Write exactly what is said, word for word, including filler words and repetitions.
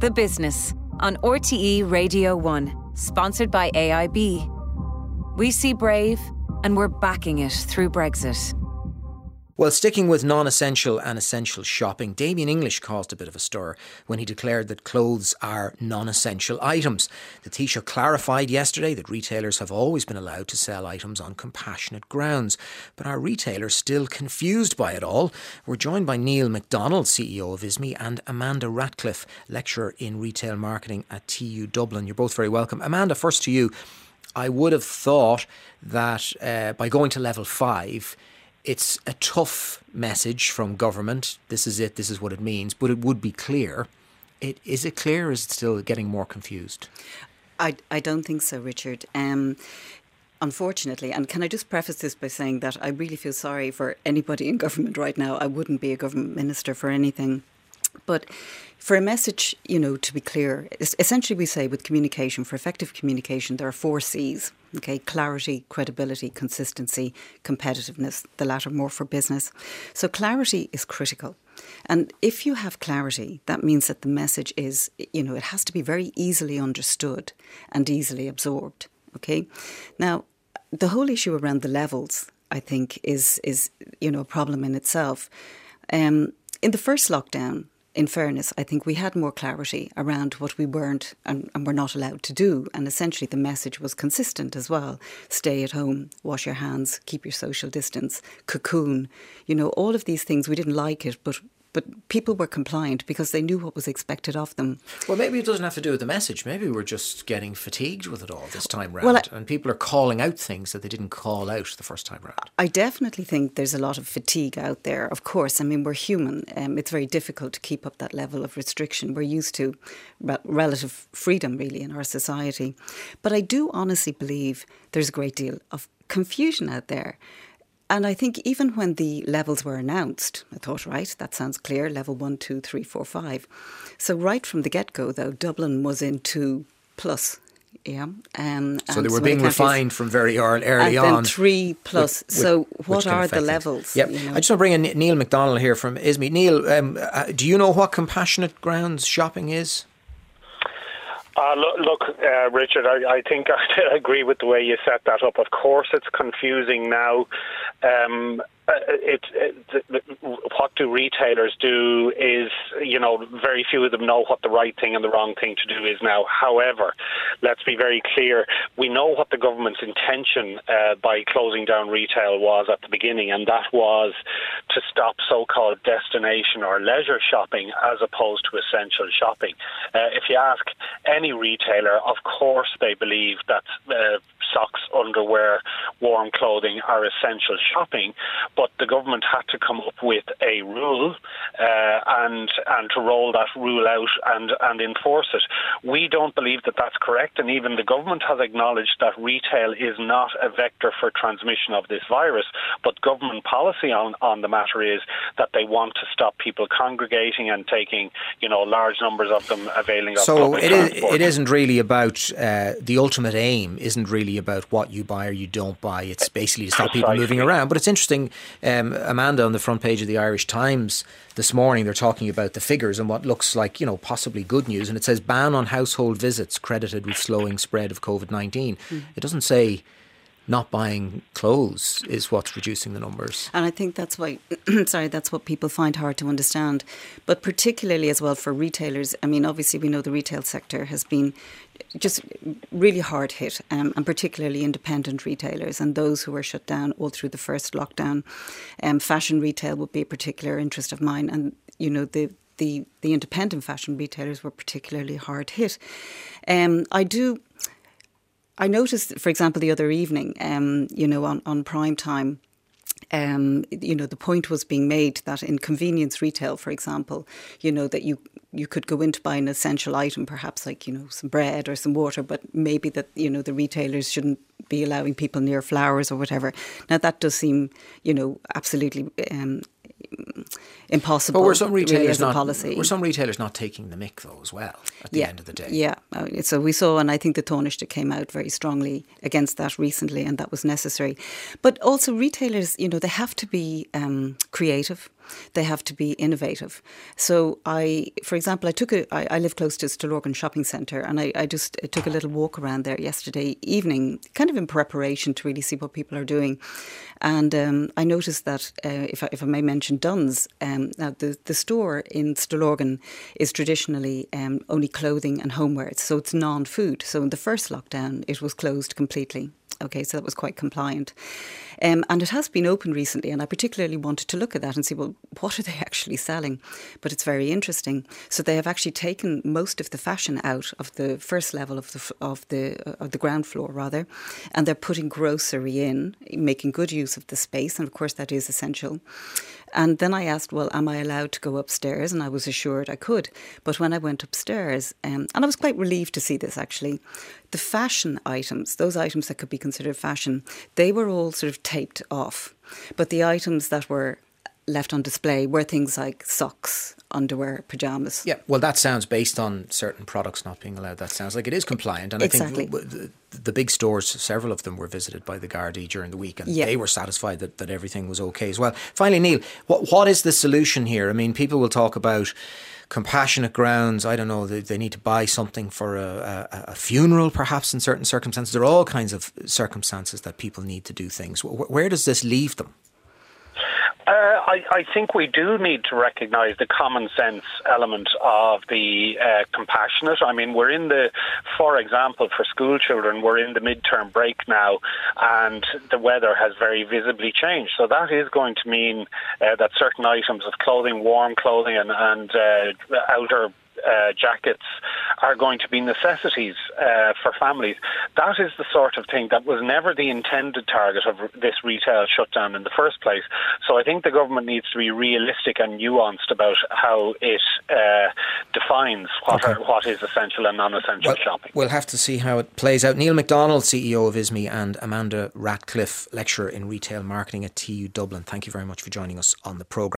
The Business on R T E Radio one, sponsored by A I B. We see Brave and we're backing it through Brexit. Well, sticking with non-essential and essential shopping, Damien English caused a bit of a stir when he declared that clothes are non-essential items. The Taoiseach clarified yesterday that retailers have always been allowed to sell items on compassionate grounds. But are retailers still confused by it all? We're joined by Neil McDonald, C E O of I S M E, and Amanda Ratcliffe, lecturer in retail marketing at T U Dublin. You're both very welcome. Amanda, first to you. I would have thought that uh, by going to level five, it's a tough message from government. This is it. This is what it means. But it would be clear. It, is it clear or is it still getting more confused? I, I don't think so, Richard. Um, unfortunately, and can I just preface this by saying that I really feel sorry for anybody in government right now. I wouldn't be a government minister for anything. But for a message, you know, to be clear, essentially we say with communication, for effective communication, there are four C's. Okay, clarity, credibility, consistency, competitiveness, the latter more for business. So clarity is critical. And if you have clarity, that means that the message is, you know, it has to be very easily understood and easily absorbed. Okay. Now, the whole issue around the levels, I think, is, is you know, a problem in itself. Um, in the first lockdown, in fairness, I think we had more clarity around what we weren't and, and were not allowed to do. And essentially the message was consistent as well. Stay at home, wash your hands, keep your social distance, cocoon. You know, all of these things, we didn't like it, but but people were compliant because they knew what was expected of them. Well, maybe it doesn't have to do with the message. Maybe we're just getting fatigued with it all this time round. Well, I, and people are calling out things that they didn't call out the first time round. I definitely think there's a lot of fatigue out there, of course. I mean, we're human. Um, it's very difficult to keep up that level of restriction. We're used to re- relative freedom, really, in our society. But I do honestly believe there's a great deal of confusion out there. And I think even when the levels were announced, I thought, right, that sounds clear, level one, two, three, four, five. So right from the get-go, though, Dublin was in two plus. Yeah. Um, so they were being refined from very early, early and on. And then three plus. With, with, so what are the levels? Yep. You know? I just want to bring in Neil McDonald here from I S M E. Neil, um, uh, do you know what compassionate grounds shopping is? Uh, look, look uh, Richard, I, I think I agree with the way you set that up. Of course, it's confusing now. Um, it, it, it, what do retailers do is, you know, very few of them know what the right thing and the wrong thing to do is now. However, let's be very clear. We know what the government's intention uh, by closing down retail was at the beginning, and that was to stop so-called destination or leisure shopping as opposed to essential shopping. Uh, if you ask any retailer, of course they believe that uh, socks, underwear, warm clothing are essential shopping, but the government had to come up with a rule uh, and and to roll that rule out and, and enforce it. We don't believe that that's correct, and even the government has acknowledged that retail is not a vector for transmission of this virus, but government policy on, on the matter is that they want to stop people congregating and taking, you know, large numbers of them availing of so public it transport. So it isn't really about, uh, the ultimate aim isn't really about what you buy or you don't buy. It's basically to stop Precisely. people moving around. But it's interesting, um, Amanda, on the front page of the Irish Times this morning, they're talking about the figures and what looks like, you know, possibly good news. And it says ban on household visits credited with slowing spread of COVID nineteen. Mm. It doesn't say not buying clothes is what's reducing the numbers. And I think that's why, sorry, that's what people find hard to understand. But particularly as well for retailers, I mean, obviously we know the retail sector has been just really hard hit, um, and particularly independent retailers and those who were shut down all through the first lockdown. Um, fashion retail would be a particular interest of mine, and, you know, the the, the independent fashion retailers were particularly hard hit. Um, I do... I noticed, for example, the other evening, um, you know, on, on prime time, um, you know, the point was being made that in convenience retail, for example, you know, that you you could go in to buy an essential item, perhaps like, you know, some bread or some water, but maybe that, you know, the retailers shouldn't be allowing people near flowers or whatever. Now, that does seem, you know, absolutely um, impossible. But were some retailers really as a not policy. Were some retailers not taking the mick though as well at the yeah, end of the day? Yeah. So we saw, and I think the Taoiseach came out very strongly against that recently, and that was necessary. But also retailers, you know, they have to be um, creative. They have to be innovative. So I, for example, I took a, I, I live close to Stillorgan Shopping Centre, and I, I just took a little walk around there yesterday evening, kind of in preparation to really see what people are doing. And um, I noticed that, uh, if, I, if I may mention Dunn's, um, now the, the store in Stillorgan is traditionally um, only clothing and homewear, so it's non-food. So in the first lockdown, it was closed completely. Okay, so that was quite compliant. Um, and it has been open recently, and I particularly wanted to look at that and see, well, what are they actually selling? But it's very interesting. So they have actually taken most of the fashion out of the first level of the of the uh, of the ground floor, rather, and they're putting grocery in, making good use of the space, and of course that is essential. And then I asked, well, am I allowed to go upstairs? And I was assured I could. But when I went upstairs, um, and I was quite relieved to see this actually, the fashion items, those items that could be considered fashion, they were all sort of taped off. But the items that were left on display were things like socks, underwear, pyjamas. Yeah, well, that sounds, based on certain products not being allowed, that sounds like it is compliant. And Exactly. I think the, the big stores, several of them were visited by the Gardaí during the week, and Yeah. they were satisfied that, that everything was okay as well. Finally, Neil, what what is the solution here? I mean, people will talk about compassionate grounds. I don't know, they, they need to buy something for a, a, a funeral, perhaps, in certain circumstances. There are all kinds of circumstances that people need to do things. Where, where does this leave them? Uh, I, I think we do need to recognise the common sense element of the uh, compassionate. I mean, we're in the, for example, for school children, we're in the midterm break now, and the weather has very visibly changed. So that is going to mean uh, that certain items of clothing, warm clothing and, and uh, outer Uh, jackets are going to be necessities uh, for families. That is the sort of thing that was never the intended target of this retail shutdown in the first place. So I think the government needs to be realistic and nuanced about how it uh, defines what, Okay. are, what is essential and non-essential Well, shopping. we'll have to see how it plays out. Neil McDonald, C E O of I S M E, and Amanda Ratcliffe, lecturer in retail marketing at T U Dublin. Thank you very much for joining us on the programme.